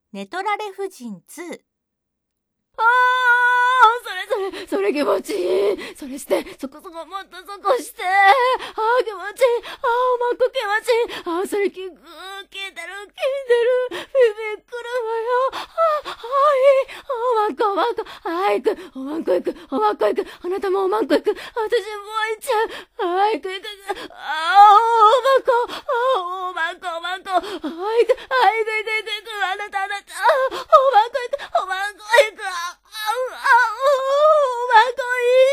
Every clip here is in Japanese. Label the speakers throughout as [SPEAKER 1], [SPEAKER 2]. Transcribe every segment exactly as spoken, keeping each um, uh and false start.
[SPEAKER 1] ネトラレ夫人ツー。
[SPEAKER 2] あー、それそれ、それ気持ちいい。それして、そこそこもっとそこして。あー気持ちいい。あーおまんこ気持ちいい。あーそれ聞く、聞いてる、聞いてる。ビビ来るわよ。あー、はい。おまんこ、おまんこ。はい、行く。おまんこ行く。おまんこ行く。あなたもおまんこ行く。私もう行っちゃう。はい、行く行く行く。あー、おまんこ。あー、おまんこ、おまんこ。はい、行く。はい、行く行く行く行く。あなたあなた。あー、おまんこ行く。おまんこ行く。ああ、おまんこ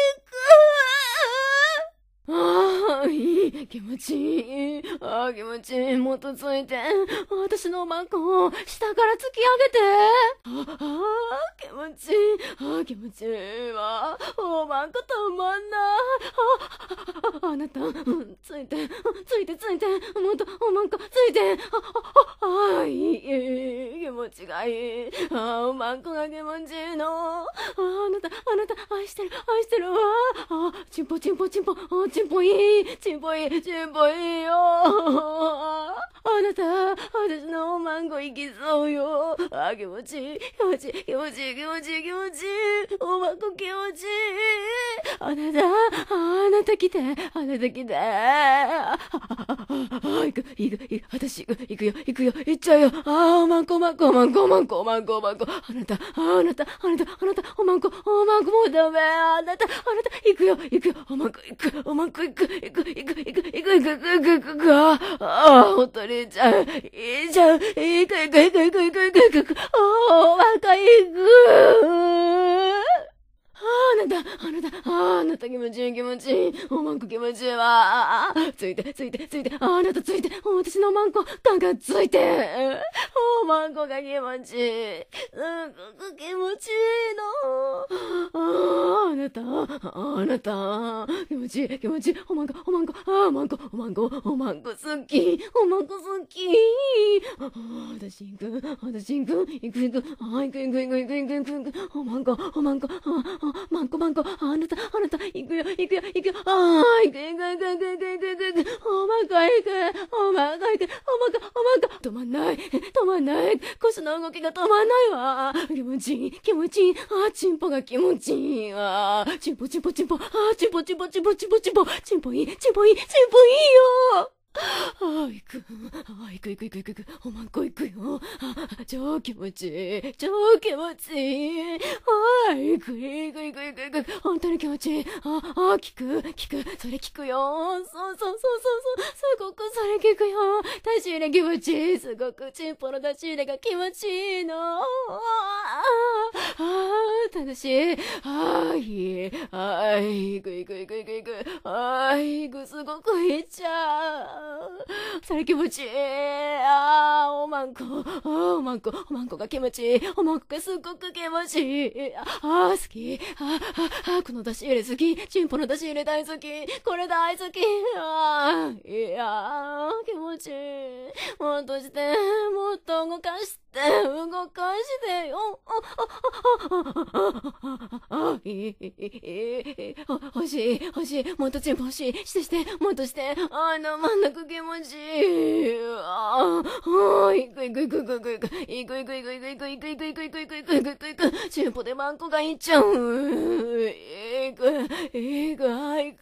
[SPEAKER 2] 行く。ああ、いい。気持ちいい。ああ、気持ちいい。もっとついて。私のおまんこを下から突き上げて。ああ、気持ちいい。ああ、気持ちいいわ。おまんこたまんない。あ、あ、あなた、ついて、ついてついて。もっとおまんこついて。あ、あ、あ、いい、いい。気持ちがいい。ああ、おまんこが気持ちいいの。ああ、あなた、あなた、愛してる、愛してるわ。ああ、チンポチンポチンポ、ああ、チンポいい。チンポいい、チンポいいよ。あなた、私のおまんこ行きそうよ。ああ、気持ちいい、気持ちいい、気持ちいい、気持ちいい、気持ちいい。おまんこ気持ちいい。あなた、あなた来て、あなた来て。ああ、行く、行く、行く、私行く、行くよ、行くよ、行っちゃうよ。ああ、おまんこ、おまんこ、おまんこ、おまんこ、おまんこ、おまんこ。あなた、あなた、あなた、あなた、おまんこ、おまんこもうダメ。あなた、あなた、行くよ、行くよ、おまんこ行く、おまんこ行く、行く、行く、行く、行く、行く、行く、行く、行く、ああ、ほんとにいっちゃう、いっちゃう、行く、行く、行く、行く、行く、行く、行く、おまんこ行く。あなた、あなた、あなた気持ちいい気持ちいい。おまんこ気持ちいいわ。ついて、ついて、ついて、あなたついて、私のおまんこ、ガンガンついて。おまんこが気持ちいい。すごく気持ちいいの。ああなた、あなた、気持ちいい、気持ちいい。おまんこ、おまんこ、あおまんこ、おまんこ、おまんこ好き。おまんこ好き。ああ、私行く、私行く、行く行く、あ行く行く行く行く行く行く行く、おまんこ、おまんこ、ああ、まんこまんこ、あなた、あなた、行くよ、行くよ、行くよ、ああ、行く行く行く行く行く行く行く行く、おまんこ行く、おまんこ行く、おまんこ、おまんこ、止まんない、止まんない、腰の動きが止まんないわ。気持ちいい、気持ちいい、あ、チンポが気持ちいいわ。チンポチンポチンポ、あ、チンポチンポチンポチンポチンポ、チンポいい、チンポいい、チンポいいよ。ああ、行く。ああ、行く行く行く行く行く。おまんこ行くよ。ああ、超気持ちいい。超気持ちいい。ああ、行く行く行く行く行く。本当に気持ちいい。ああ、聞く、聞く。それ聞くよ。そうそうそうそうそう。すごくそれ聞くよ。出し入れ気持ちいい。すごくチンポの出し入れが気持ちいいの。ああ、ああ、楽しい。ああ、いい。ああ、行く行く行く行く行く。ああ、行く。すごくいっちゃう。それ気持ちいい。ああ、おまんこ。ああ、おまんこ。おまんこが気持ちいい。おまんこがすっごく気持ちいい。ああ、好き。ああ、あこの出し入れ好き。チンポの出し入れ大好き。これ大好き。ああ、いや気持ちいい。もっとして、もっと動かして、動かしてよ。あ、あ、あ、あ、あ、いい、いい、いい。欲しい、欲しい。もっとチンポ欲しい。してして、もっとして。あの、真ん中気持ちいい。ああ、いくいくいくいくいくいく。いくいくいくいくいくいくいくいくいくいくいくいくいくいく。チンポでマンコがいっちゃう。いく、いく、あ、いく。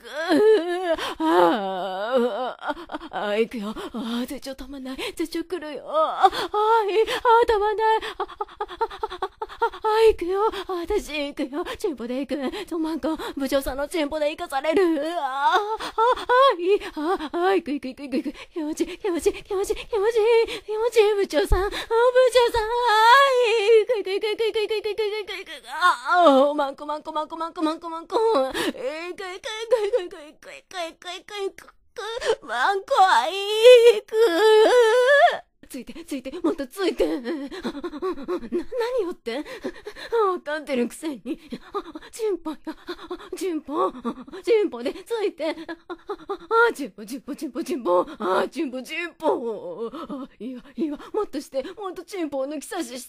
[SPEAKER 2] ああ、あ、いくよ。ああ、絶頂たまんない。絶頂来るよ。ああ、あ、たまんない。あ、あ、行くよ。私行くよ。チンポで行く。おまんこ、部長さんのチンポで行かされる。ああ、あ、あ、いい。ああ、行く行く行く行く。気持ちいい、気持ちいい、気持ちいい、気持ちいい、気持ちいい、部長さん。部長さん。ああ、行く行く行く行く行く行く行く行く行く行く。ああ、おまんこまんこまんこまんこまんこまんこ。行く行く行く行く行く行く行く行く行く行く。マンコは行く。ついて、ついて、もっとついて。な、何よって。わかってるくせに。チンポよ。チンポ。チンポでついて。 あ、チンポチンポチンポチンポ、あ、チンポチンポ、あ、いいわいいわ、もっとして、もっとチンポを抜き差しして、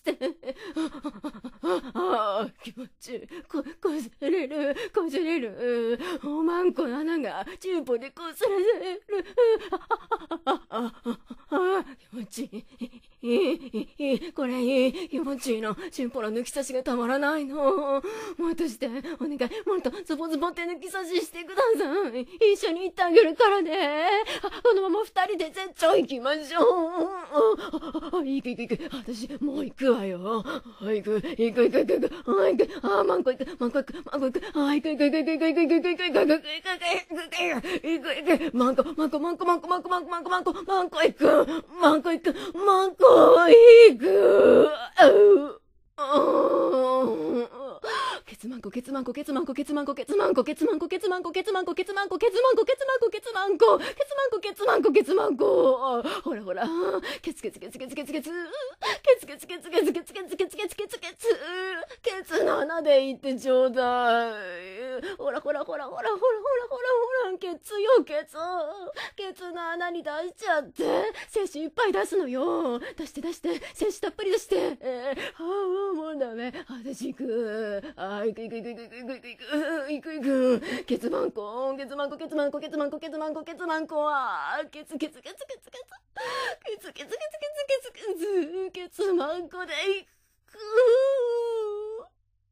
[SPEAKER 2] ああ、気持ちいい、こ、こすれる、こすれる、おまんこの穴がチンポでこすれる、ああ、あ、気持ちいい、いい、いい、これいい、気持ちいいの、チンポの抜き差しがたまらないの、もっとして、お願い、もっとズボズボって抜き差ししてください、一緒に行ってあげるからね、このまま二人で絶頂行きましょう、あ、行く行く行く、私もう行くわよ、行く、行く行く行く行く、行く、あ、マンコ行く、マンコ行く、マンコ行く、あ、行く行く行く行く行く行く行く行く行く行く行く行く行く、マンコ、マンコ、マンコ、マンコ、マンコ、マンコ、マンコ、マンコ、マンコ行く、マンコ行く、マンコ行く、ケツマンコケツマンコケツマンコケツマンコケツマンコケツマンコケツマンコケツマンコケツマンコケツマンコケツマンコケツマンコケツマンコケツマンコケツマンコ、ほらほら、ケツケツケツケツケツケツケツケツケツケツケツケツケツケツケツケツケツケツの穴で言ってちょうだい、ほらほらほらほらほらほらほらほら、ケツよケツ、ケツの穴に出しちゃって、精子いっぱい出すのよ、出して出して精子たっぷり出して、ああもうダメ、私行く、ああ行く行く行く行く行く行く行く行く、ケツマンコケツマンコケツマンコケツマンコケツマンコケツマンコはケツケツケツケツケツケツケツケツケツケツケツケツマンコで行く。